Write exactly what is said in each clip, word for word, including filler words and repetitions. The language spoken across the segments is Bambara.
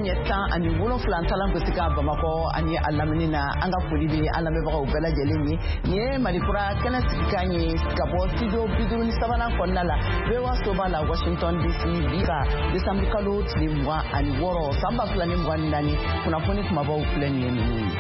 ɲɛ tan ani wolonfila talan gosi ka Bamakɔ ani a lamini na an ka foli bɛ an lamɛnbagaw bɛɛ lajɛlen ye. Nin ye Malikura kɛnɛ sigikan ye ka bɔ studio bi duuru ni sabanan kɔnɔna la V O A soba la Washington D C bi ka décembre kalo tile mugan ani wɔɔrɔ san ba fila ni mugan ni naani kunnafoni kumabaw filɛ nin ye ninnu ye.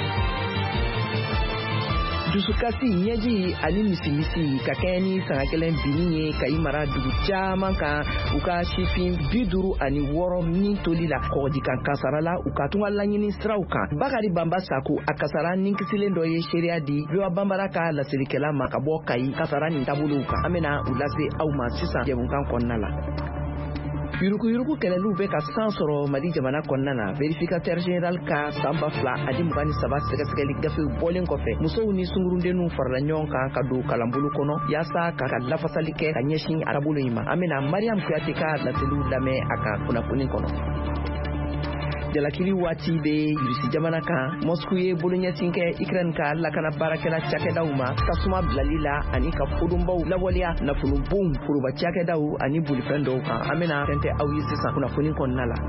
Dusukasi ɲɛji ani misimisi ka kɛɲɛ ni sanga gɛlɛn binni ye ka i mara dugu caman kan u ka sifin bi duuru ani wɔɔrɔ min toli la kɔgɔjikan kasara la u ka tunga laɲini siraw kan. Bakari Bamba Sako a kasara ninkisilen dɔ ye seereya di V O A Banbara ka lasirikɛla ma ka bɔ Kayi kasara nin taabolow kan. An bɛna u lase aw ma sisan jɛmukan kɔnɔna la. Yuruguyurugu kɛlɛliw bɛ ka san sɔrɔ Mali jamana kɔnɔna na. Vérificateur général ka san ba fila ani mugan ni saba sɛgɛsɛgɛli gafew bɔlen kɔfɛ musow ni sungurudenninw farala ɲɔgɔn kan ka don kalanbolo kɔnɔ yaasa ka ka lafasali kɛ ka ɲɛsin arabolo in ma. An bɛna Mariam Kuyate ka laseliw lamɛn a ka kunnafoni kɔnɔ. Jalakiri waati bɛ Irisi jamana kan. Moscou ye boloɲɛsin kɛ Ukraine ka lakana baarakɛla cakɛdaw ma tasuma bilali la ani ka fodonbaw lawaleya nafolo bon foroba cakɛdaw ani bolifɛn dɔw kan. An bɛna fɛn tɛ aw ye sisan kunnafoni kɔnɔna la.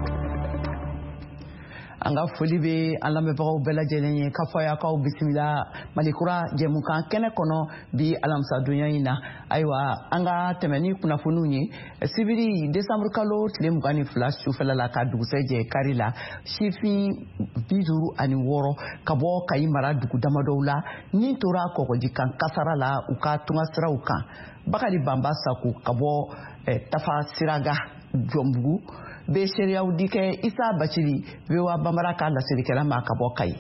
An ka foli bɛ an lamɛnbagaw bɛɛ lajɛlen ye k'a fɔ a y'a k'aw bisimila Malikura jɛmukan kɛnɛ kɔnɔ bi alamisa donya in na. Ayiwa an ka tɛmɛ ni kunnafoniw ye sibiri décembre kalo tile mugan ni fila sufɛla la ka dugusɛ jɛ kari la sifin bi duuru ani wɔɔrɔ ka bɔ Kayi mara dugu damadɔw la ni tora kɔgɔjikan kasara la u ka tunga siraw kan. Bakari Bamba Sako ka bɔ eh, Tafa Siraga Jɔnbugu bɛ seereyaw di kɛ Isa Bacili V O A Banbara ka lasirikɛla ma ka bɔ Kayi.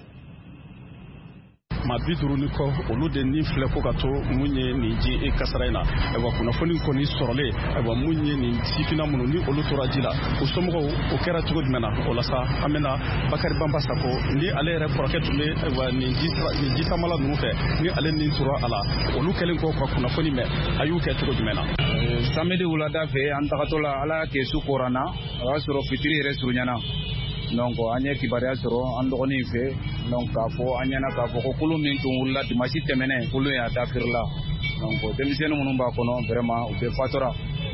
Ma bi duuru ni kɔ olu de ni filɛ ko ka to mun ye nin ji e kasara in na ayiwa kunnafoni kɔni sɔrɔlen ayiwa mun ye nin sifina minnu ni olu tora ji la o somɔgɔw o kɛra cogo jumɛn na o la sa an bɛna Bakari Bamba Sako ni ale yɛrɛ kɔrɔkɛ tun bɛ ayiwa nin ji nin ji samala ninnu fɛ ni ale ni tora a la olu kɛlen kɔ ka kunnafoni mɛn a y'u kɛ cogo jumɛn na. Samedi wulada fɛ an tagatɔ la ala kɛ su koranna o y'a sɔrɔ fitiri yɛrɛ surunyana. Donc an ye kibaruya sɔrɔ an dɔgɔnin fɛ donc k'a fɔ an ɲɛna k'a fɔ ko kulu min tun wulila dimanche tɛmɛnen kulu y'a dafirila donc denmisɛnnin minnu b'a kɔnɔ vraiment u bɛɛ fatora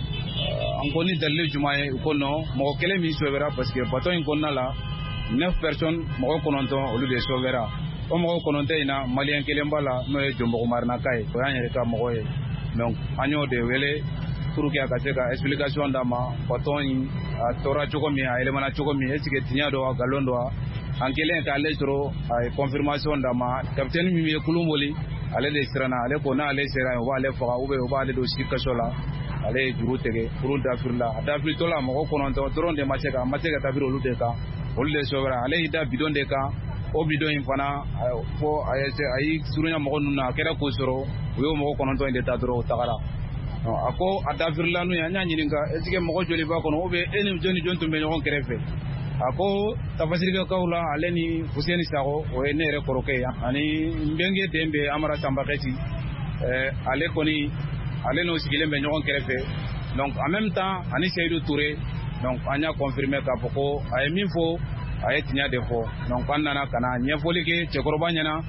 an ko ni dalili jumɛn ye u ko non mɔgɔ kelen min sauvéra parce que bateau in kɔnɔna la neuf personnes mɔgɔ kɔnɔntɔn olu de sauvéra o mɔgɔ kɔnɔntɔn in na malien kelen b'a la n'o ye Jɔnbɔgɔ Marinaka ye o y'an yɛrɛ ka mɔgɔ ye donc an y'o de wele pour que a ka se ka explication d'a ma bateau in a tora cogo min a yɛlɛmana cogo min est ce que tiɲɛ don a nkalon don a an kɛlen k'ale sɔrɔ a ye confirmation d'a ma capitaine min ye kulun boli ale de siranna ale ko n'ale sera yen u b'ale faga ou bien u b'ale don sigi kaso la ale ye juru tigɛ kurun dafirila a dafiritɔ la mɔgɔ kɔnɔntɔn dɔrɔn de ma se ka ma se ka dafiri olu de kan olu de sɔrɔra ale y'i da bidon de kan o bidon in fana fo a y'i surunya mɔgɔ ninnu na a kɛra k'o sɔrɔ u y'o mɔgɔ kɔnɔntɔn in de ta dɔrɔn o tagara. A ko a dafirila n'u ye an y'a ɲininka est ce que mɔgɔ joli b'a kɔnɔ ou bien e ni jɔn ni jɔn tun bɛ ɲɔgɔn kɛrɛfɛ a ko tafasirikɛkaw la ale ni Fuseni Sako o ye ne yɛrɛ kɔrɔkɛ ye ani n bɛnkɛ den bɛ Amara Tambakɛti ale kɔni ale n'o sigilen bɛ ɲɔgɔn kɛrɛfɛ donc en même temps ani Seydou Touré donc an y'a confirmer k'a fɔ ko a ye min fɔ a ye tiɲɛ de fɔ donc an nana ka na ɲɛfɔli kɛ cɛkɔrɔba ɲɛna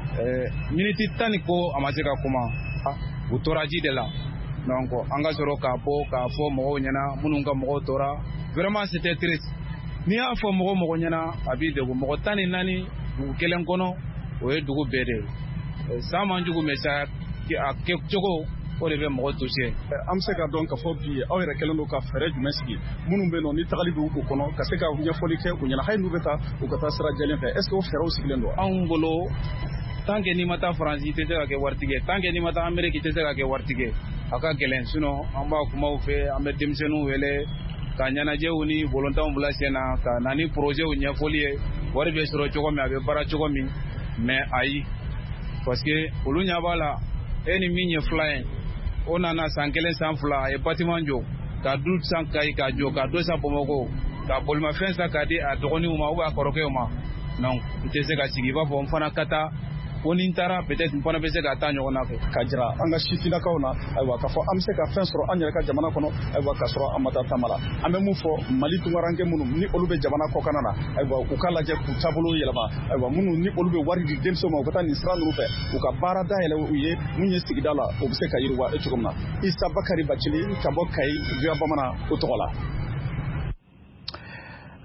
miniti tan ni ko a ma se ka kuma u tora ji de la. Donc an ka sɔrɔ k'a bɔ k'a fɔ mɔgɔw ɲɛna minnu ka mɔgɔw tora vraiment c'était triste n'i y'a fɔ mɔgɔ mɔgɔ ɲɛna a b'i degun mɔgɔ tan ni naani dugu kelen kɔnɔ o ye dugu bɛɛ de san man jugu mais sa a kɛ cogo o de bɛ mɔgɔ touché. An bɛ se ka dɔn k'a fɔ bi aw yɛrɛ kɛlen don ka fɛɛrɛ jumɛn sigi minnu bɛ yen nɔ ni tagali bɛ u kɔnɔ ka se ka ɲɛfɔli kɛ u ɲɛna hali n'u bɛ taa u ka taa sira jɛlen fɛ est ce que o fɛɛrɛw sigilen don anw bolo tant que n'i ma taa Faransi i tɛ se ka kɛ waritigi ye tant que n'i ma taa Amérique i tɛ se ka kɛ waritigi ye a ka gɛlɛn sinon an b'a kumaw fɛ an bɛ denmisɛnninw wele ka ɲɛnajɛw ni volontaires bila sen na ka na ni projets ɲɛfɔli ye wari bɛ sɔrɔ cogo min a bɛ baara cogo min mais ayi parce que olu ɲɛ b'a la e ni min ye fila ye o nana san kelen san fila a ye bâtiment jɔ ka du san Kayi ka jɔ ka dɔ san Bamakɔ ka bolimafɛn san k'a di a dɔgɔninw ma ou bien a kɔrɔkɛw ma donc n tɛ se ka sigi i b'a fɔ n fana ka taa ko ni n taara peut-être n fana bɛ se ka taa ɲɔgɔn na fɛ ka jira an ka sifinnakaw na ayiwa k'a fɔ an bɛ se ka fɛn sɔrɔ an yɛrɛ ka jamana kɔnɔ ayiwa k'a sɔrɔ an ma taa taama la an bɛ mun fɔ Mali tunkaranke minnu ni olu bɛ jamana kɔkanna na ayiwa u k'a lajɛ k'u taabolo yɛlɛma ayiwa minnu ni olu bɛ wari di denmisɛnw ma u ka taa nin sira ninnu fɛ u ka baara dayɛlɛ u ye mun ye sigida la o bɛ se ka yiriwa e cogo min na Isa Bakari Bacili ka bɔ Kayi V O A Bamanan o tɔgɔ la.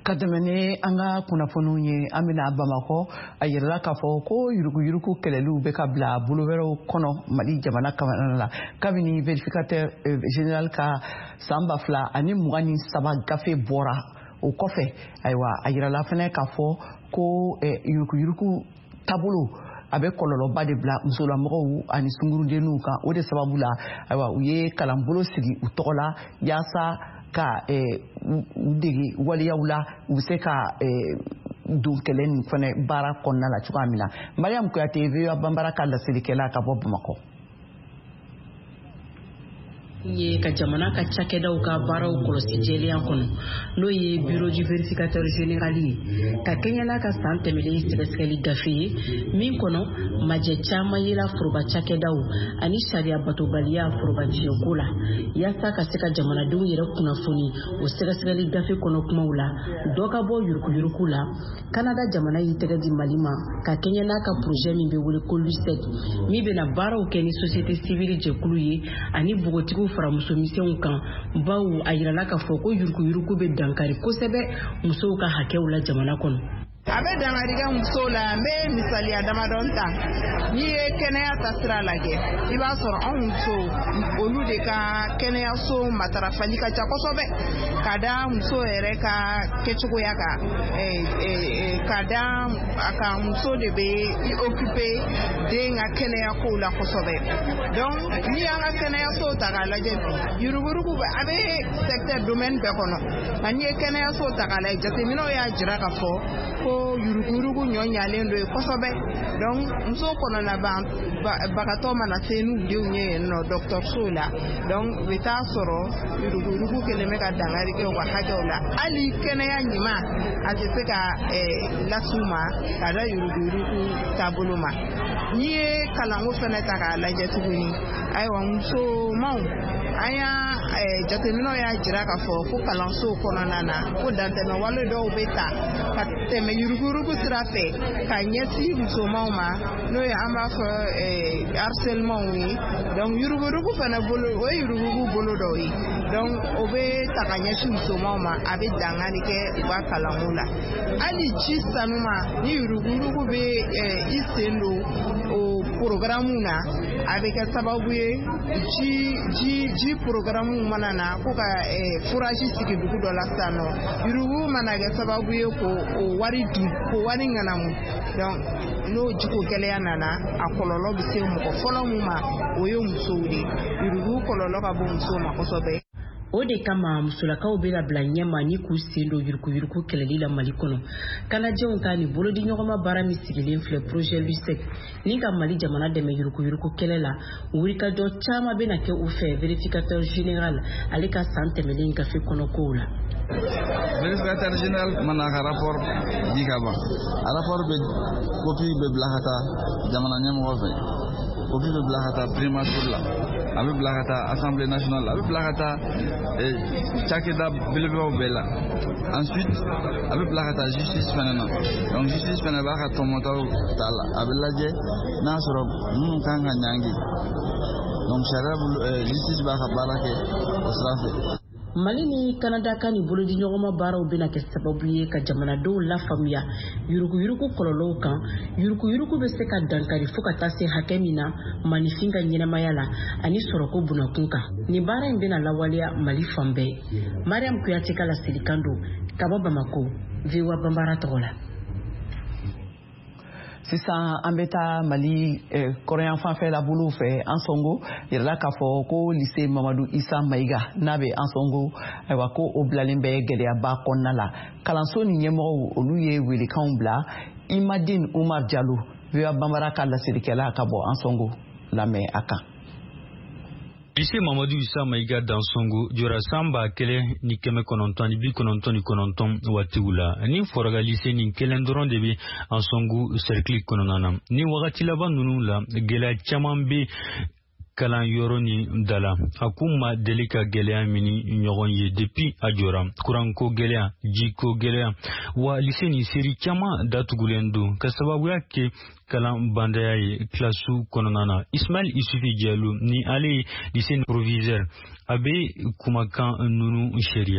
Kadamene anga kunnafoniw ye an bɛna Bamakɔ a yirala k'a fɔ ko yuruguyurugu kɛlɛliw bɛ ka bila bolo wɛrɛw kɔnɔ Mali jamana kɔnɔna la kabini vérificateur général ka san ba fila ani mugan ni saba gafe bɔra o kɔfɛ ayiwa a yirala fana k'a fɔ ko yuruguyurugu taabolo a bɛ kɔlɔlɔba de bila musolamɔgɔw ani sungurudenninw kan o de sababu la ayiwa u ye kalanbolo sigi u tɔgɔ la yaasa ka u dege waliyaw la u bɛ se ka don kɛlɛ nin fana baara kɔnɔna la cogoya min na Mariam Kuyate V O A Banbara ka laselilikɛla ka bɔ Bamakɔ. ye ka jamana ka cakɛdaw ka baaraw kɔlɔsi jɛlenya kɔnɔ n'o ye bureau du vérificateur général ye ka kɛɲɛ n'a ka san tɛmɛlen sɛgɛsɛgɛli gafe ye min kɔnɔ majɛ caman yela foroba cakɛdaw ani sariya batobaliya foroba jiyɛnko la yaasa ka se ka jamanadenw yɛrɛ kunnafoni o sɛgɛsɛgɛli gafe kɔnɔ kumaw la dɔ ka bɔ yuruguyurugu la Canada jamana y'i tɛgɛ di Mali ma ka kɛɲɛ n'a ka projet min bɛ wele ko LUCED min bɛna baaraw kɛ ni société civile jɛkulu ye ani bogotigiw fara musomisɛnw kan baw a yirala k'a fɔ ko yuruguyurugu bɛ dankari kosɛbɛ musow ka hakɛw la jamana kɔnɔ. A bɛ dankari kɛ musow la n bɛ misaliya damadɔ ta n'i ye kɛnɛya ta sira lajɛ i b'a sɔrɔ anw musow olu de ka kɛnɛyaso matarafali ka ca kosɛbɛ ka da muso yɛrɛ ka kɛcogoya kan ka da a kan muso de bɛ i occuper den ka kɛnɛya kow la kosɛbɛ donc n'i y'an ka kɛnɛyaso ta k'a lajɛ yuruguyurugu a bɛ secteur domaine bɛɛ kɔnɔ nka n'i ye kɛnɛyaso ta k'a lajɛ jateminɛw y'a jira k'a fɔ ko yuruguyurugu ɲɔ ɲalen do ye kosɛbɛ donc muso kɔnɔna bagatɔ mana se n'u denw ye yen nɔ dɔgɔtɔrɔso la donc u bɛ taa sɔrɔ yuruguyurugu kelen bɛ ka dankari kɛ u ka hakɛw la hali kɛnɛya ɲuman a tɛ se ka las'u ma ka da yuruguyurugu taabolo ma n'i ye kalanko fana ta k'a lajɛ tuguni ayiwa musomanw an y'a jateminɛw y'a jira k'a fɔ ko kalansow kɔnɔna na ko dantɛmɛwale dɔw bɛ ta ka tɛmɛ yuruguyurugu sira fɛ ka ɲɛsin musomanw ma n'o ye an b'a fɔ harcèlement ye donc yuruguyurugu fana bolo o ye yuruguyurugu bolo dɔw ye donc o bɛ ta ka ɲɛsin musomanw ma a bɛ dankari kɛ u ka kalanko la hali ji sanuma ni yuruguyurugu bɛ i sen don o programme na a bɛ kɛ sababu ye ji ji ji programme mana na ko ka foraji sigi dugu dɔ la sisan nɔ yuruguyurugu mana kɛ sababu ye ko o wari dun ko wari ŋanamu donc n'o jiko gɛlɛya nana a kɔlɔlɔ bɛ se mɔgɔ fɔlɔ min ma o ye musow de yuruguyurugu kɔlɔlɔ ka bon musow ma kosɛbɛ. O de kama musolakaw bɛ ka bila ɲɛma ni k'u sen don yuruguyurugu kɛlɛli la Mali kɔnɔ kanajɛw ka ni bolodi ɲɔgɔnma baara min sigilen filɛ projet LUCED ni ka Mali jamana dɛmɛ yuruguyurugu kɛlɛ la wulikajɔ caman bɛna kɛ u fɛ vérificateur général ale ka san tɛmɛlen gafe kɔnɔ kow la. Vérificateur général mana ka rapport di ka ban a rapport bɛ copie bɛ bila ka taa jamana ɲɛmɔgɔ fɛ copie bɛ bila ka taa primature la a bɛ bila ka taa assemblée nationale la a bɛ bila ka taa cakɛda belebelebaw bɛɛ la ensuite a bɛ bila ka taa justice fana na donc justice fana b'a ka tɔmɔtaw ta la a bɛ lajɛ n'a sɔrɔ minnu kan ka ɲangi donc sariya justice b'a ka baara kɛ o sira fɛ. Mali ni Canada ka ni bolodi ɲɔgɔnma baaraw bɛna kɛ sababu ye ka jamanadenw lafaamuya yuruguyurugu kɔlɔlɔw kan yuruguyurugu bɛ se ka dankari fo ka taa se hakɛ min na manifin ka ɲɛnamaya la ani sɔrɔko bunakun kan nin baara in bɛna lawaleya Mali fan bɛɛ. Mariam Kuyate ka laselikan don ka bɔ Bamako V O A Banbara tɔgɔ la. Sisan an bɛ taa Mali kɔrɔyan fanfɛ la bolo fɛ Ansongo yirala k'a fɔ ko lycée Mamadu Isa Mayiga n'a bɛ Ansongo ayiwa ko o bilalen bɛ gɛlɛyaba kɔnɔna la kalanso ni ɲɛmɔgɔw olu ye welekanw bila Imadine Umar Jalo V O A Banbara ka laselilikɛla ka bɔ Ansongo lamɛn a kan. Lycée Mamadou Issa Maïga dans Songo jora samba kele ni keme kononton ni bi kononton ni kononton watiwula ni foraga lycée ni kelen doron de bi en Songo cercle kononana ni wakati laban nunu la gela chamambe kalan yoro ni dala akuma delika gelea mini ɲɔgɔn ye depuis a jɔra kuranko gelea jiko gelea wa lycée ni seri caman datugulen don ka sababuya kɛ kalan bandaya ye klasu kɔnɔna na Ismail Isufi Diallo ni ale lycée proviseur a bɛ kumakan nunu sariya.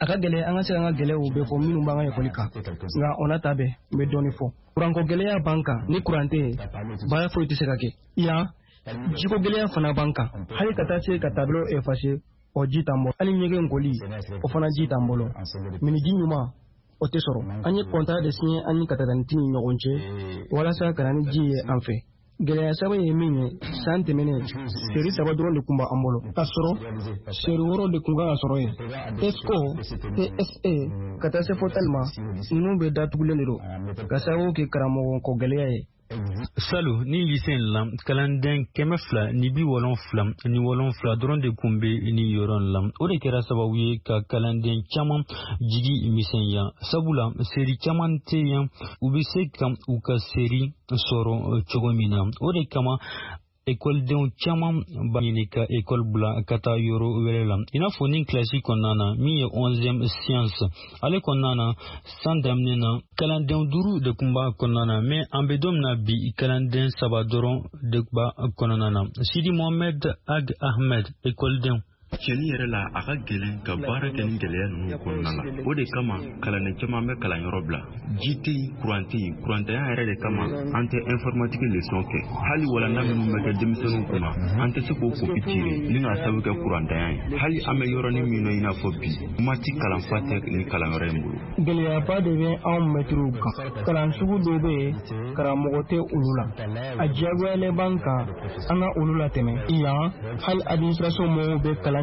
aka gele anga se anga gele o be fo minu banga ekolika nga ona tabe be doni fo kuranko gele ya banka ni kurante baya fo ite sekake ya jiko gele ya fana banka hali kata se katablo e fashe o jitambo ali nyege ngoli o fana jitambolo mini jinyuma o tesoro anyi kontra de signé anyi katatantini nyogonche wala sa kanani jiye anfe gele saba ye minye sante mene seri saba dron de kumba ambolo kasoro seri woro de kunga asoro ye esco T S A kata se fotalma inu be datugulelo kasawo ke karamo ko gele ye Salut, ni lycée lam kalanden kemefla ni bi wolon flam ni wolon fla dron de kumbe ni yoron lam o de kera sababu ka kalanden chaman jigi misenya sabula seri chaman teyan ubise kam u ka seri soro chogomina o de kama école de chaman banika école bla kata yoro welam ina foni classique konana mi onzième science ale konana sandamnena kalanden duru de kumba konana mais ambedom na bi kalanden sabadoron de ba konana Sidi Mohamed Ag Ahmed école de Ceni yɛrɛ la a ka gɛlɛn ka baara kɛ ni gɛlɛya ninnu kɔnɔna la o de kama kalanden caman bɛ kalanyɔrɔ bila ji tɛ yen kuran tɛ yen kurantanya yɛrɛ de kama an tɛ informatique leçon kɛ hali walanda minnu bɛ kɛ denmisɛnninw kunna an tɛ se k'o kopi tirer ni k'a sababu kɛ kurantanya ye hali an bɛ yɔrɔnin min na i n'a fɔ bi mati kalanfa tɛ ni kalanyɔrɔ in bolo gɛlɛyaba de bɛ anw mɛtiriw kan kalan sugu dɔw bɛ yen karamɔgɔ tɛ olu la a diyagoyalen b'an kan an ka olu latɛmɛ yan hali administration mɔgɔw bɛ kalan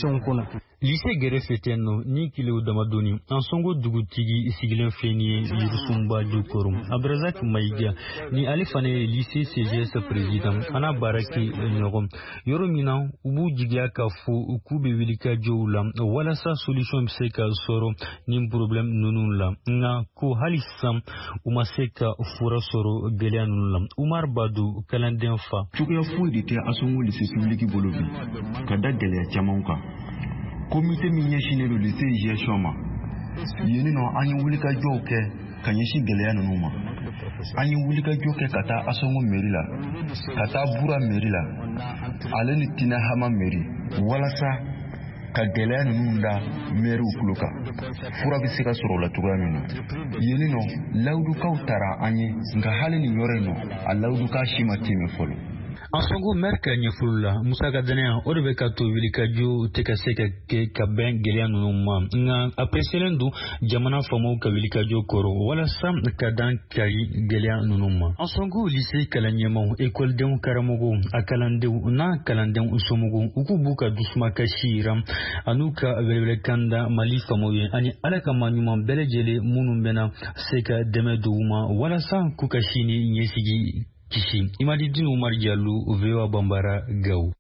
lycée gere feteno ni kilo damadoni en songo dugutigi sigilen feni yurusumba jokorum abrazak maiga ni alifane lycée C G S président ana baraki nyogom yoromina ubu jigya ka fu kube wilika jowla wala sa solution seka soro ni problem nunun la nga ko halisam umaseka fura soro gelianun la Umar Badu kalanden fa tuya fu dite asongo lycée public bolobi kada gele chama comité min ɲɛsinnen don lycée gestion ma yeni nɔ an ye wulikajɔw kɛ ka ɲɛsin gɛlɛya ninnu ma an ye wulikajɔ kɛ ka taa asɔngo mairie la ka taa bura mairie la ale ni tina hama mairie walasa ka gɛlɛya ninnu da mairiw tulo kan fura bɛ se ka sɔrɔ o la cogoya min na yeni nɔ lawudukaw taara an ye nka hali nin yɔrɔ in nɔ a lawuduka si ma tɛmɛ fɔlɔ en songo merka nyefulula musa gadania o de be ka to wili ka jo te ka se ka ke ka ben geliya nunu ma nga apreselendu jamana famo ka wili ka jo koro wala sam ka dan kai geliya nunu ma en songo lycée kalanyemo école de karamogo akalande na kalande usomogo ukubu ka dusma ka shiram anuka welwele kanda mali famo ye ani alaka manyuma belejele munu bena se ka demeduma wala sam kukashini nyesigi Kishi imadi dinu Umar Diallo vewa Bambara Gaou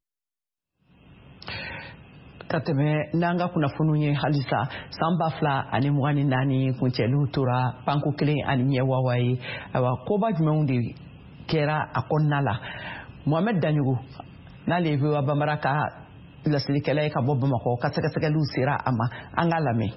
kateme nanga kuna fununye halisa samba fla ani mwani nani kunchelu tura panku kile ani nyewa wai awa koba jumeundi kera akonnala Mohamed Danyugu na le vewa Bambara ka la silikele ka bobo mako kasaka saka lu sera ama angalame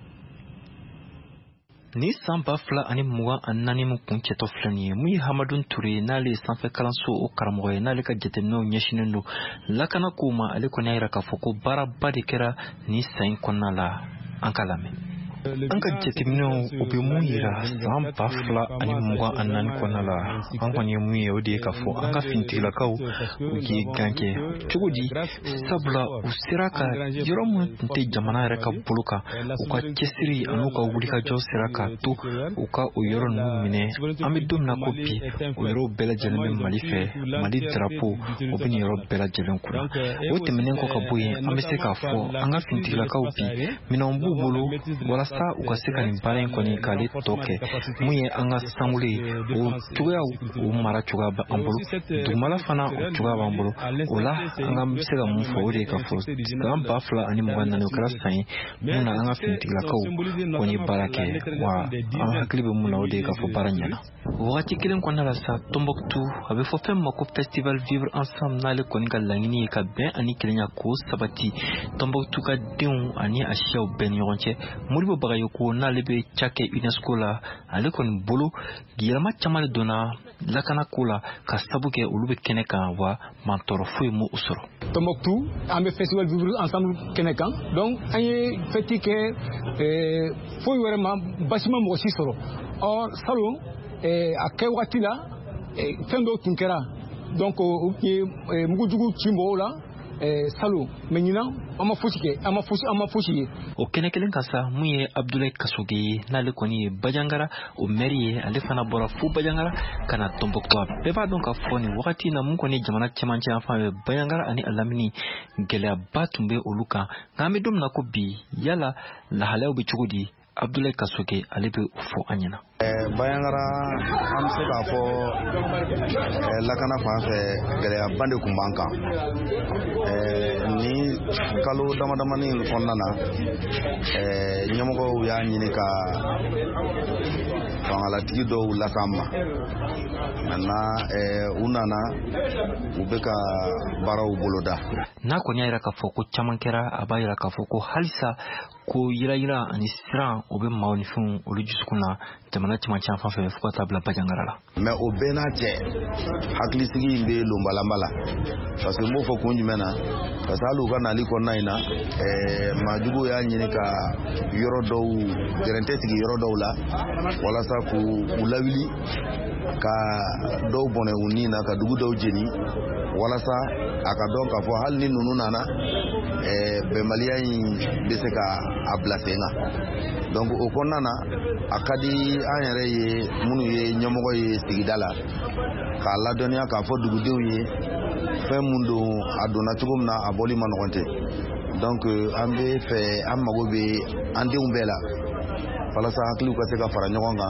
ni samba fla ani muwa anani mu kunche to flani mu Hamadun Touré nale sanfe kalanso o karamoye nale ka jeteno nyeshinendo lakana kuma ale ko nyira ka foko bara bade kera ni sain konala ankalame anka jetimino obe mu yira samba fla ani muwa anani konala anko nye mu ye odi ka fo anka fintila kaw ugi ganke chugudi sabla usiraka yoromu nte jamana reka buluka uka kesiri anuka wulika jo siraka tu uka uyoro nu mine amidum na kopi uyoro bela jeleme malife mali drapo obini yoro bela jelen kuna wote menenko kabuye amese ka fo anga fintila kawpi minombu bulu wala sa uka seka ni balen koni kale toke muye anga sanguli u tuya u mara chuga ba ambulu dumala fana u chuga ba ambulu ola anga seka mu fo ode ka fo gamba fla ani mwana no kala sai muna anga fintila kaw koni barake wa anga klibe muna ode ka fo baranyana wakati kilen kona la sa Tombouctou abe fo fem mako festival vivre ensemble na le koni galangini ka ben ani kilenya ko sabati Tombouctou ka deun ani ashiya ben yonche muri bagayo ko n'ale bɛ ca kɛ UNESCO la ale kɔni bolo yɛlɛma caman de donna lakana ko la ka sabu kɛ olu bɛ kɛnɛ kan wa mantɔrɔ foyi m'u sɔrɔ. Tombouctou an bɛ festival vivre ensemble kɛnɛ kan donc an ye fêti kɛ foyi wɛrɛ ma basi ma mɔgɔ si sɔrɔ. Or salon a kɛ waati la fɛn dɔw tun kɛra donc o ye mugujugu ci mɔgɔw la. Salon mais ɲinan an ma fosi kɛ an ma fosi an ma fosi ye. O kɛnɛ kelen kan sa mun ye Abdoulaye Kassoge ye n'ale kɔni ye Bajangara o maire ye ale fana bɔra fo Bajangara ka na Tombouctou. Bɛɛ b'a dɔn ka fɔ nin wagati na mun kɔni jamana cɛmancɛ yan fan fɛ Bajangara ani a lamini gɛlɛyaba tun bɛ olu kan nka an bɛ don min na ko bi yala lahalayaw bɛ cogo di Abdoulaye Kassoge ale bɛ o fɔ an ɲɛna. Bajangara an bɛ se k'a fɔ lakana fan fɛ gɛlɛyaba de tun b'an kan ni kalo damadamani kɔnɔna na ɲɛmɔgɔw y'a ɲini ka fangalatigi dɔw las'an ma maintenant u nana u bɛ ka baaraw boloda. N'a kɔni y'a jira k'a fɔ ko caman kɛra a b'a jira k'a fɔ ko halisa ko yirayira ani siran o bɛ maaw ni fɛnw olu dusukun na jamana cɛmancɛ fan fɛ fo ka taa bila Bajangara la. Mais o bɛɛ n'a cɛ hakilisigi in bɛ lonbalamba la parce que n b'o fɔ kun jumɛn na parce que hali u ka nali kɔnɔna in na maajugu y'a ɲini ka yɔrɔ dɔw gɛrɛntɛ sigi yɔrɔ dɔw la walasa k'u lawuli ka dɔw bɔnɛ u ni na ka dugu dɔw jeni walasa a ka dɔn k'a fɔ hali ni ninnu nana bɛnbaliya in bɛ se ka a bila sen kan. Donc o kɔnɔna na a ka di an yɛrɛ ye minnu ye ɲɛmɔgɔ ye sigida la k'a ladɔnniya k'a fɔ dugudenw ye fɛn mun don a donna cogo min na a bɔli ma nɔgɔn tɛ. Donc an bɛ fɛ an mago bɛ an denw bɛɛ la walasa hakiliw ka se ka fara ɲɔgɔn kan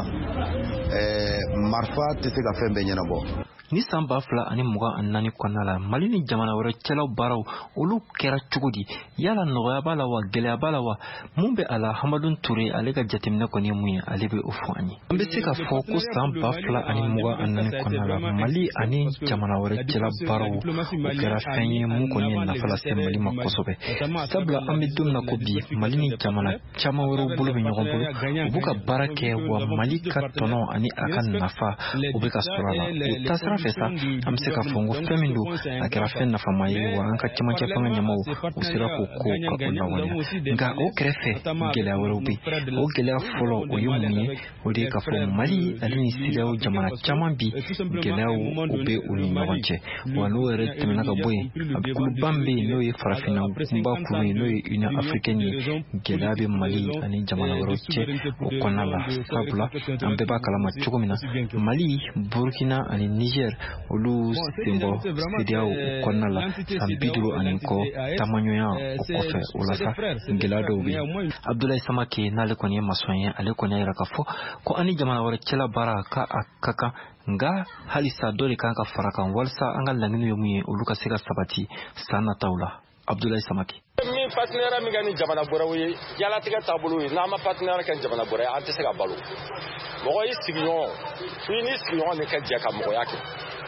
marifa tɛ se ka fɛn bɛɛ ɲɛnabɔ. Ni san ba fila ani mugan ani naani kɔnɔna la Mali ni jamana wɛrɛ cɛlaw baaraw olu kɛra cogo di yala nɔgɔya b'a la wa gɛlɛya b'a la wa mun bɛ a la Hamadou Touré ale ka jateminɛ kɔni ye mun ye ale bɛ o fɔ an ye. An bɛ se ka fɔ ko san ba fila ani mugan ani naani kɔnɔna la Mali ani jamana wɛrɛ cɛla baaraw o kɛra fɛn ye mun kɔni ye nafa lase Mali ma kosɛbɛ. Sabula an bɛ don min na ko bi Mali ni jamana caman wɛrɛw bolo bɛ ɲɔgɔn bolo u b'u ka baara kɛ wa Mali ka tɔnɔ ani a ka nafa o bɛ ka sɔrɔ a la. O taasira fɛ sa an bɛ se ka fɔ n ko fɛn min don a kɛra fɛn nafama ye wa an ka cɛmancɛ fanga ɲɛmaaw u sera k'o ko ka o lawaleya nka o kɛrɛfɛ gɛlɛya wɛrɛw bɛ yen o gɛlɛya fɔlɔ o ye mun ye o de ye k'a fɔ Mali ale ni CEDEAO jamana caman bi gɛlɛyaw o bɛ u ni ɲɔgɔn cɛ wa n'o yɛrɛ tɛmɛna ka bɔ yen a kuluba bɛ yen n'o ye farafinna kunba kulu ye n'o ye Union africaine ye gɛlɛya bɛ Mali ani jamana wɛrɛw cɛ o kɔnɔna la sabula an bɛɛ b'a kalama cogo min na Mali Burkina ani Niger olu senbɔ CEDEAO kɔnɔna la san bi duuru ani kɔ taamaɲɔgɔnya o kɔfɛ o la sa gɛlɛya dɔw bɛ yen. Abdoulaye Samake n'ale kɔni ye masɔn ye ale kɔni y'a jira k'a fɔ ko ani jamana wɛrɛ cɛla baara ka a ka kan nka halisa dɔ de kan ka fara kan walasa an ka laɲiniw ye mun ye olu ka se ka sabati san nataw la. Abdoulaye Samake. Min partenaire min kɛ ni jamana wɛrɛw ye diɲɛlatigɛ taabolo ye n'an ma partenaire kɛ jamana wɛrɛ ye an tɛ se ka balo mɔgɔ y'i sigiɲɔgɔn f'i ni sigiɲɔgɔn de ka jɛ ka mɔgɔya kɛ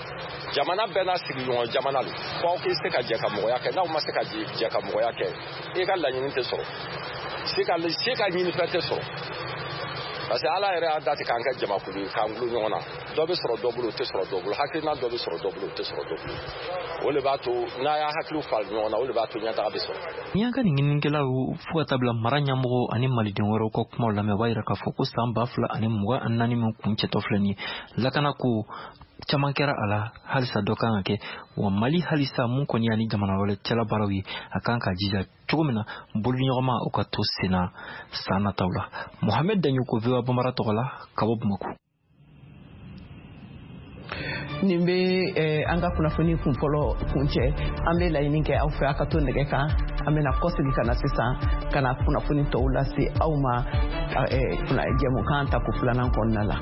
jamana bɛɛ n'a sigiɲɔgɔn jamana don f'aw k'i se ka jɛ ka mɔgɔya kɛ n'aw ma se ka jɛ ka mɔgɔya kɛ i ka laɲini tɛ sɔrɔ se ka se ka ɲinifɛn tɛ sɔrɔ parce que ala yɛrɛ y'a dati k'an kɛ jamakulu ye k'an gulo ɲɔgɔn na dɔ bɛ sɔrɔ dɔ bolo o tɛ sɔrɔ dɔ bolo hakilina dɔ bɛ sɔrɔ dɔ bolo o tɛ sɔrɔ dɔ bolo o de b'a to n'a y'a hakiliw fara ɲɔgɔn na o de b'a to ɲɛtaga bɛ sɔrɔ. N'i y'a ka nin ɲininikɛlaw fo ka taa bila mara ɲɛmɔgɔ ani maliden wɛrɛw ka kumaw lamɛn o b'a jira k'a fɔ ko san ba fila ani mugan ani naani min kun cɛtɔ filɛ nin ye lakana ko caman kɛra a la halisa dɔ kan ka kɛ wa Mali halisa mun kɔni ani jamana wɛrɛ cɛla baaraw ye a kan ka jija cogo min na boliɲɔgɔnma o ka to senna san nataw la. Mohamed Daɲu ko V O A Bambara tɔgɔ la ka bɔ Bamako. Nin bɛ an ka kunnafoni kun fɔlɔ kun cɛ an bɛ laɲini kɛ aw fɛ a ka to nɛgɛ kan an bɛna kɔsegi ka na sisan ka na kunnafoni tɔw lase aw ma jɛmukan ta ko filanan kɔnɔna la.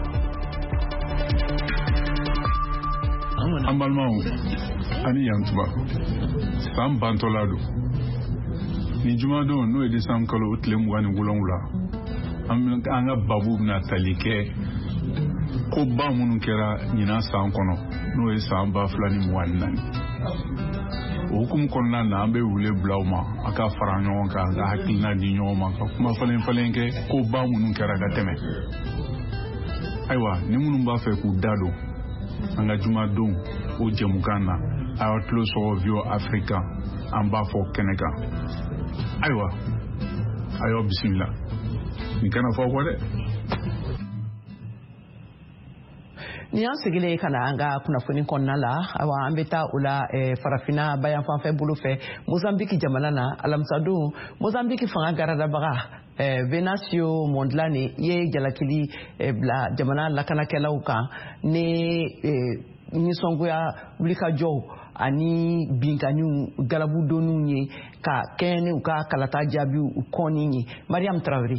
An balimaw ani yantuba san bantɔla don ni jumadon n'o ye desanbre kalo o tile mugan ni wolonwula an ka babu bɛna tali kɛ ko ba minnu kɛra ɲinan san kɔnɔ n'o ye san ba fila ni mugan ni naani hukumu kɔnɔna na an bɛ wule bila u ma a ka fara ɲɔgɔn kan a ka hakilina di ɲɔgɔn ma ka kuma falen falen kɛ ko ba minnu kɛra ka tɛmɛ ayiwa ni minnu b'a fɛ k'u da don an ka jumadenw o jɛmukan na a y'a tulo sɔgɔ Vio Africa an b'a fɔ kɛnɛ kan ayiwa a y'aw bisimila nin kana fɔ kɔ dɛ. Ni an sigilen ka na an ka kunnafoni kɔnɔna la awa an bɛ taa o la farafina bayan fanfɛ bolo fɛ Mozambique jamana na alamisadon Mozambique fanga garadabaga Venancio Mondlane ye jalakili bila jamana lakanakɛlaw kan ni nisɔngoya wulikajɔw ani binkaniw galabudonniw ye ka kɛɲɛ ni u ka kalata jaabiw u kɔni ye Mariam Traoré.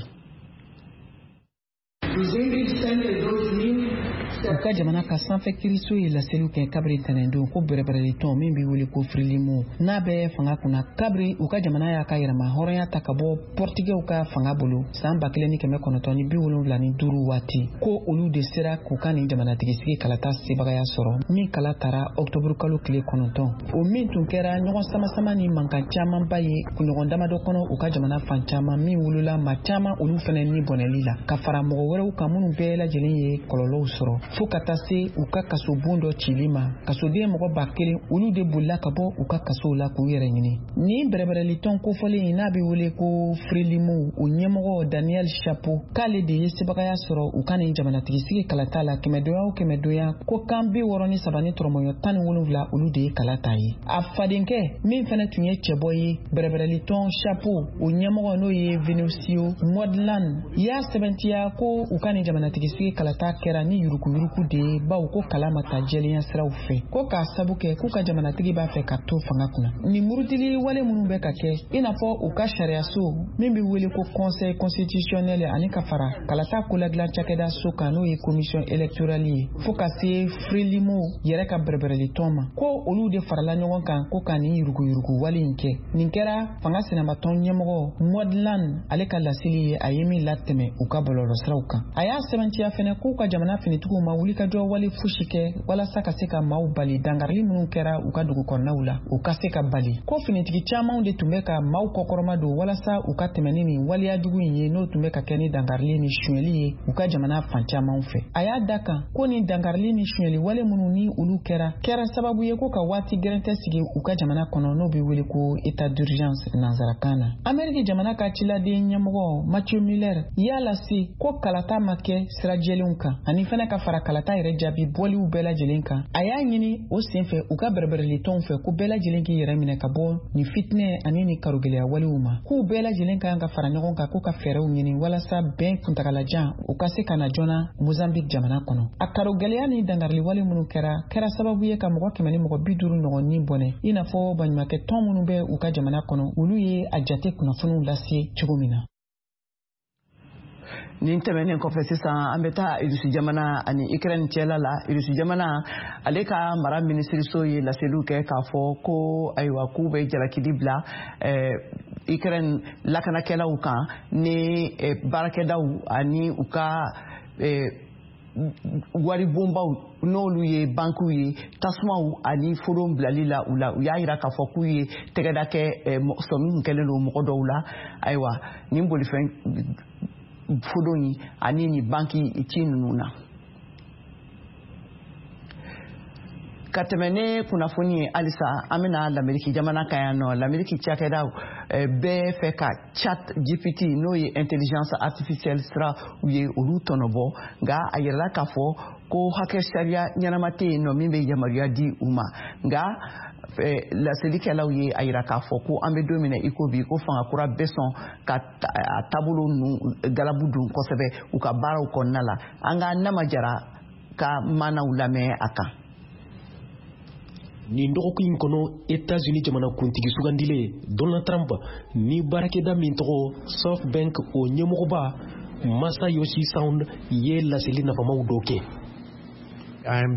U ka jamana ka sanfɛ kiriso ye laseliw kɛ kabiri tɛnɛndon ko bɛrɛbɛrɛli tɔn min bɛ wele ko Frelimo n'a bɛ fanga kunna kabiri u ka jamana y'a ka yɛrɛma hɔrɔnya ta ka bɔ Pɔrtigɛw ka fanga bolo san ba kelen ni kɛmɛ kɔnɔntɔn ni bi wolonwula ni duuru waati ko olu de sera k'u ka nin jamanatigisi kalata sebagaya sɔrɔ min kala taara Ɔktɔburu kalo tile kɔnɔntɔn o min tun kɛra ɲɔgɔn samasama ni mankan camanba ye kunɲɔgɔn damadɔ kɔnɔ u ka jamana fan caman min wolola ma caman olu fana ni bɔnɛli la ka fara mɔgɔ wɛrɛw kan minnu bɛɛ lajɛlen ye kɔlɔlɔw sɔrɔ fo ka taa se u ka kaso bon dɔ cili ma kasoden mɔgɔ ba kelen olu de bolila ka bɔ u ka kasow la k'u yɛrɛ ɲini ni bɛrɛbɛrɛli tɔn kofɔlen n'a bɛ wele ko Frelimo o ɲɛmɔgɔ Daniel Chapo k'ale de ye sebagaya sɔrɔ u ka nin jamanatigisi kalata la kɛmɛdonya o kɛmɛdonya ko kan bi wɔɔrɔ ni saba ni tɔrɔmɔɲɔ tan ni wolonwula olu de ye kalata ye a fadenkɛ min fana tun ye cɛbɔ ye bɛrɛbɛrɛli tɔn Chapo o ɲɛmɔgɔ n'o ye Venancio Mondlane y'a sɛbɛntiya ko u ka nin jamanatigisi kalata kɛra ni yurukuyuruku de ye baw ko kala ma ta jɛlenya siraw fɛ ko k'a sabu kɛ k'u ka jamanatigi b'a fɛ ka to fanga kunna ni murutili wale minnu bɛ ka kɛ i n'a fɔ u ka sariyaso min bɛ wele ko conseil constitutionnel ani ka fara kalata koladilan cakɛda so kan n'o ye commission électorale ye fo ka se Frelimo yɛrɛ ka bɛrɛbɛrɛli tɔn ma ko olu de farala ɲɔgɔn kan ko ka nin yurukuyuruku wale in kɛ nin kɛra fanga senamatɔn ɲɛmɔgɔ Mondlane ale ka laseli ye a ye min latɛmɛ u ka bɔlɔlɔsiraw kan a y'a sɛbɛntiya fɛnɛ k'u ka jamana finitigiw ma wulikajɔ wale fosi kɛ walasa ka se ka maaw bali dangarili minnu kɛra u ka dugu kɔnɔnaw la u ka se ka bali ko finitigi camanw de tun bɛ ka maaw kɔkɔrɔma don walasa u ka tɛmɛ ni nin waleya jugu in ye n'o tun bɛ ka kɛ ni dangarili ni suɲɛli ye u ka jamana fan camanw fɛ a y'a da kan ko ni dangarili ni suɲɛli wale minnu ni olu kɛra kɛra sababu ye ko ka waati gɛrɛntɛ sigi u ka jamana kɔnɔ n'o bɛ wele ko état d'urgence nanzarakan na Amérique jamana ka ciladen ɲɛmɔgɔ Mathieu Miller y'a lase ko kalata ma kɛ sira jɛlenw kan ani fana ka fara kalata yɛrɛ jaabi bɔliw bɛɛ lajɛlen kan a y'a ɲini o senfɛ u ka bɛrɛbɛrɛli tɔnw fɛ ko bɛɛ lajɛlen k'i yɛrɛ minɛ ka bɔ nin fitinɛ ani nin karogɛlɛya walew ma k'u bɛɛ lajɛlen kan ka fara ɲɔgɔn kan k'u ka fɛɛrɛw ɲini walasa bɛn kuntagalajan u ka se ka na joona Mozambique jamana kɔnɔ a karogɛlɛya ni dangarili wale minnu kɛra kɛra sababu ye ka mɔgɔ kɛmɛ ni mɔgɔ bi duuru ɲɔgɔn ni bɔnɛ i n'a fɔ baɲumankɛ tɔn minnu bɛ u ka jamana kɔnɔ olu ye a jate kunnafoniw lase cogo min na. Nin tɛmɛnen kɔfɛ sisan an bɛ taa Irisi jamana ani Ukraine cɛla la Irisi jamana ale ka mara minisiriso ye laseliw kɛ k'a fɔ ko ayiwa k'u bɛ jalakili bila Ukraine lakanakɛlaw kan ni baarakɛdaw ani u ka waribonbaw n'olu ye bankiw ye tasumaw ani folon bilali la u la u y'a jira k'a fɔ k'u ye tɛgɛda kɛ sɔmi kɛlen don mɔgɔ dɔw la ayiwa nin bolifɛn folon yi ani ni banki ci ninnu na ka tɛmɛ ne kunnafoni ye halisa an bɛna Lamɛriki jamana kan yan nɔ Lamɛriki cakɛdaw bɛɛ fɛ ka chat G P T n'o ye intelligence artificielle sira u ye olu tɔnɔbɔ nka a yɛrɛla k'a fɔ ko hakɛ sariya ɲɛnama tɛ yen nɔ min bɛ yamaruya di u ma nka laselikɛlaw ye a yira k'a fɔ ko an bɛ don min na i ko bi ko fanga kura bɛ sɔn ka taabolo ninnu galabu dun kosɛbɛ u ka baaraw kɔnɔna la an ka Nama Jara ka maanaw lamɛn a kan. Nin dɔgɔkun in kɔnɔ États-Unis jamanakuntigi sugandilen Donald Trump ni baarakɛda min tɔgɔ SoftBank o ɲɛmɔgɔba Masayoshi Son ye laseli nafamaw dɔ kɛ. I'm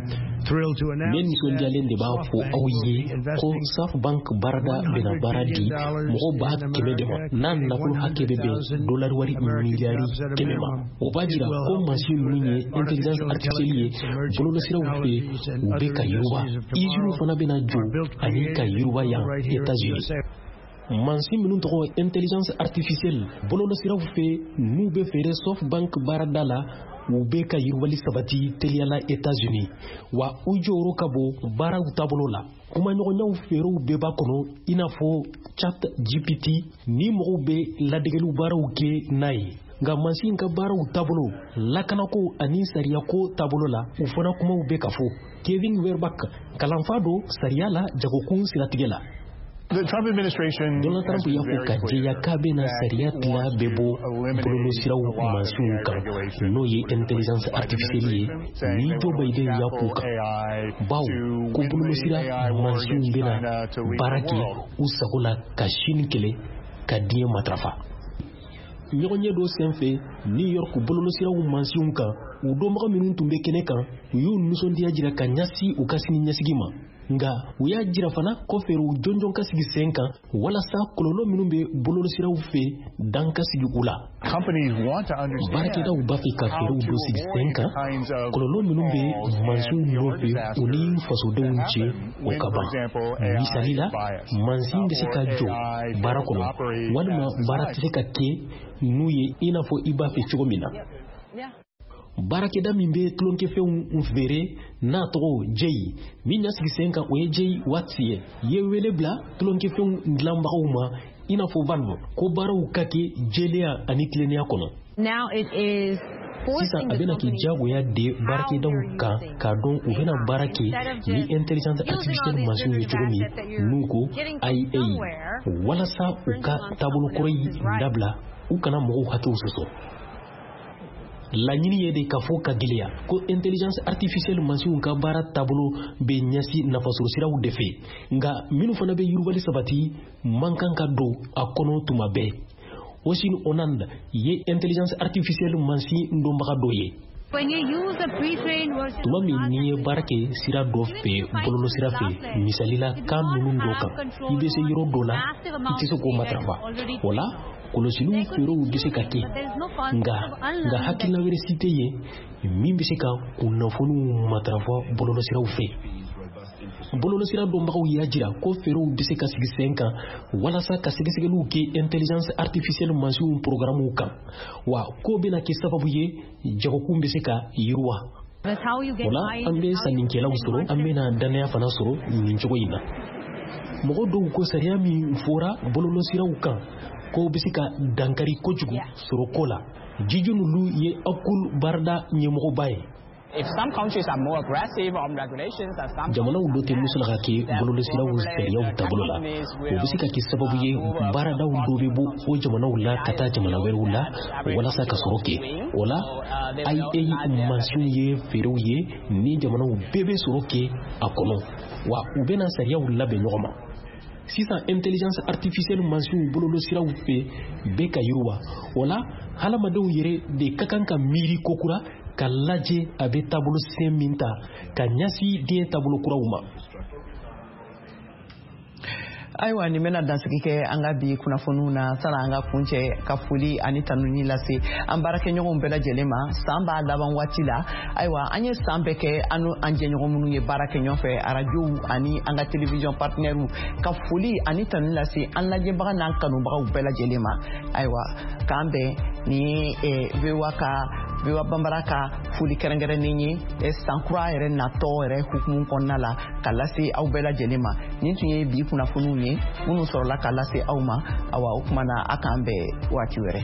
men nisɔndiyalen de b'a fɔ aw ye ko South Bank barada bɛna baara di mɔgɔ ba kɛmɛ de ma n'a nafolo hakɛ bɛ bɛn dolari wari miliyari kɛmɛ ma o b'a jira ko mansin ninnu ye intelligence artificielle ye bɔlɔlɔsiraw fɛ u bɛ ka yiriwa iziniw fana bɛna jɔ ani ka yiriwa yan États-Unis mansin minnu tɔgɔ intelligence artificielle bɔlɔlɔsiraw fɛ n'u bɛ feere South Bank barada la u bɛ ka yiriwali sabati teliyala États-Unis wa u jɔyɔrɔ ka bon baaraw taabolo la kumaɲɔgɔnyaw feerew bɛɛ b'a kɔnɔ i n'a fɔ Chat G P T ni mɔgɔw bɛ ladegeliw baaraw kɛ n'a ye nka mansin ka baaraw taabolo lakanako ani sariyako taabolo la u fana kumaw bɛ ka fɔ Kevin Werbach kalanfa don sariya la jagokun siratigɛ la Donald Trump y'a fɔ ka jɛya k'a bɛna sariya tila bɛɛ bɔ bɔlɔlɔsiraw mansinw kan n'o ye intelligence artificielle ye ni Joe Biden y'a k'u kan bawo ko bɔlɔlɔsira mansinw bɛna baara kɛ u sago la ka Chine kɛlɛ ka diɲɛ matarafa ɲɔgɔnye dɔ senfɛ New York bɔlɔlɔsiraw mansinw kan u dɔnbaga minnu tun bɛ kɛnɛ kan u y'u nisɔndiya jira ka ɲasi u ka sini ɲɛsigi ma nga u y'a jira fana ko feerew jɔnjɔn ka sigi sen kan walasa kɔlɔlɔ minnu bɛ bɔlɔlɔsiraw fɛ dan ka sigi u la baarakɛdaw b'a fɛ ka feerew dɔ sigi sen kan kɔlɔlɔ minnu bɛ mansinw nɔfɛ u ni fasodenw cɛ o ka ban misali la mansin bɛ se ka jɔ baara kɔnɔ walima baara tɛ se ka kɛ n'u ye i n'a fɔ i b'a fɛ cogo min na baarakɛda min bɛ tulonkɛfɛnw feere n'a tɔgɔ Jay min y'a sigi sen kan o ye Jay Watts ye ye wele bila tulonkɛfɛnw dilanbagaw ma i n'a fɔ Valve ko baaraw ka kɛ jɛlenya ani tilennenya kɔnɔ sisan a bɛna kɛ diyagoya de baarakɛdaw kan k'a dɔn u bɛna baara kɛ ni intelligence artificielle mansinw ye cogo min n'u ko I A walasa u ka taabolo kɔrɔ yi dabila u kana mɔgɔw hakɛw sɔsɔ laɲini ye de ka fɔ ka gɛlɛya ko intelligence artificielle mansinw ka baara taabolo bɛ ɲɛsi nafasɔrɔsiraw de fɛ nka minnu fana bɛ yiriwali sabati man kan ka don a kɔnɔ tuma bɛɛ Osin Onand ye intelligence artificielle mansin dɔnbaga dɔ ye tuma min n'i ye baara kɛ sira dɔ fɛ bɔlɔlɔsira fɛ misali la kan ninnu dɔ kan i bɛ se yɔrɔ dɔ la i tɛ se k'o matarafa o la kɔlɔsiliw feerew bɛ se ka kɛ nka nka hakilina wɛrɛ si tɛ yen min bɛ se ka kunnafoniw matarafa bɔlɔlɔsiraw fɛ bɔlɔlɔsira dɔnbagaw y'a jira ko feerew bɛ se ka sigi sen kan walasa ka sɛgɛsɛgɛliw kɛ intelligence artificielle mansinw programmew kan wa ko bɛna kɛ sababu ye jagokun bɛ se ka yiriwa o la an bɛ sannikɛlaw sɔrɔ an bɛna dannaya fana sɔrɔ nin cogo in na mɔgɔ dɔw ko sariya min fɔra bɔlɔlɔsiraw kan ko bɛ se ka dankari kojugu sɔrɔ ko la Jiju Nulu ye Akul Barda ɲɛmɔgɔba ye jamanaw dɔ tɛ muso la ka kɛ bɔlɔlɔsiraw sariyaw taabolo la o bɛ se ka kɛ sababu ye baaradaw dɔ bɛ bɔ o jamanaw la ka taa jamana wɛrɛw la walasa ka sɔrɔ kɛ o la I A mansinw ye feerew ye ni jamanaw bɛɛ bɛ sɔrɔ kɛ a kɔnɔ wa u bɛna sariyaw labɛn ɲɔgɔn ma sisan intelligence artificielle mansinw bɔlɔlɔsiraw fɛ bɛɛ ka yiriwa o la hadamadenw yɛrɛ de ka kan ka miiri kokura ka lajɛ a bɛ taabolo sen min ta ka ɲɛsi diɲɛ taabolo kuraw ma ayiwa nin bɛna dansigi kɛ an ka bi kunnafoniw na sani an ka kuncɛ ka foli ani tanuni lase an baarakɛɲɔgɔnw bɛɛ lajɛlen ma san b'a laban waati la ayiwa an ye san bɛɛ kɛ an n'o an jɛɲɔgɔn minnu ye baara kɛ ɲɔgɔn fɛ arajow ani an ka télévision partenaires ka foli ani tanuni lase an lajɛbaga n'an kanubagaw bɛɛ lajɛlen ma ayiwa k'an bɛn ni V O A ka V O A banbara ka foli kɛrɛnkɛrɛnnen ye san kura yɛrɛ natɔ yɛrɛ hukumu kɔnɔna la ka lase aw bɛɛ lajɛlen ma nin tun ye bi kunnafoniw ye minnu sɔrɔla ka lase aw ma awa o kuma na a k'an bɛn waati wɛrɛ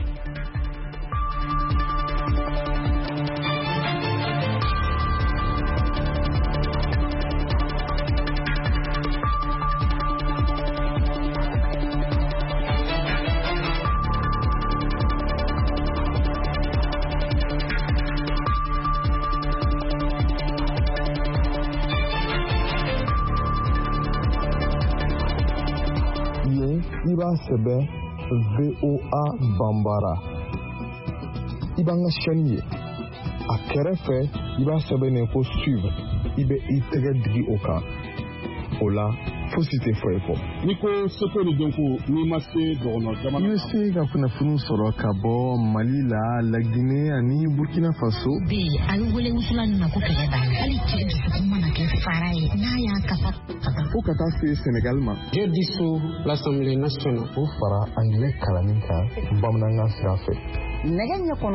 i b'a sɛbɛn V O A banbara i b'an ka chaîne ye a kɛrɛfɛ i b'a sɛbɛn nin ko suivre i bɛ i tɛgɛ digi o kan o la fosi tɛ fɔ i kɔ. N'i ko seko ni dɔnko n'i ma se dɔgɔnɔ jamana. I bɛ se ka kunnafoni sɔrɔ ka bɔ Mali la, Laginɛ ani Burkina Faso. Bi a bɛ wele wusulan min ma ko kɛlɛ b'a la. Hali cɛ dusukun mana kɛ fara ye n'a y'a kafa. Fo ka taa se Sénégal ma. Je dissous l'Assemblée nationale. O fara anglais kalanni kan bamanankan sira fɛ. Nɛgɛ ɲɛ kɔnɔ